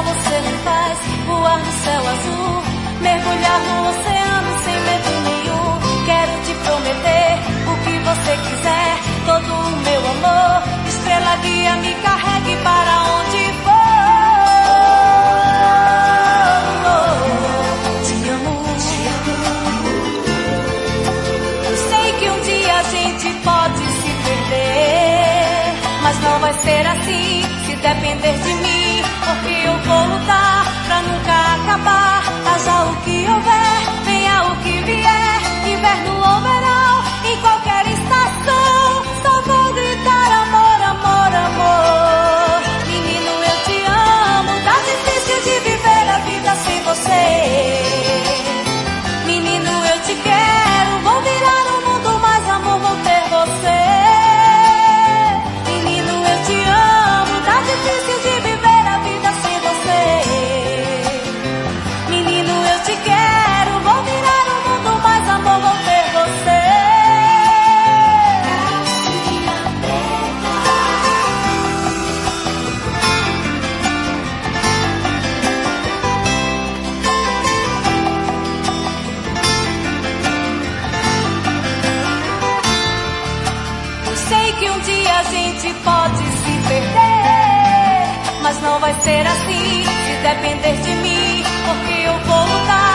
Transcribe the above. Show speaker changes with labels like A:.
A: você me faz voar no céu azul, mergulhar no oceano sem medo nenhum. Quero te prometer o que você quiser, todo o meu amor. Estrela guia, me carregue para onde for. Te amo, te amo. Eu sei que um dia a gente pode se perder, mas não vai ser assim se depender de mim, porque eu vou lutar pra nunca acabar. Haja o que houver, venha o que vier, inverno ou verão, em qualquer estação, só vou gritar amor, amor, amor. Menino, eu te amo, tá difícil de viver a vida sem você. Menino, eu te quero, vou virar o mundo, mas amor, vou ter você. Menino, eu te amo, tá difícil de viver a vida sem você. Menino, eu te quero, vou virar o mundo, mas amor, vou ter você. Eu sei que um dia a gente pode se perder, mas não vai ser assim se depender de mim, porque eu vou lutar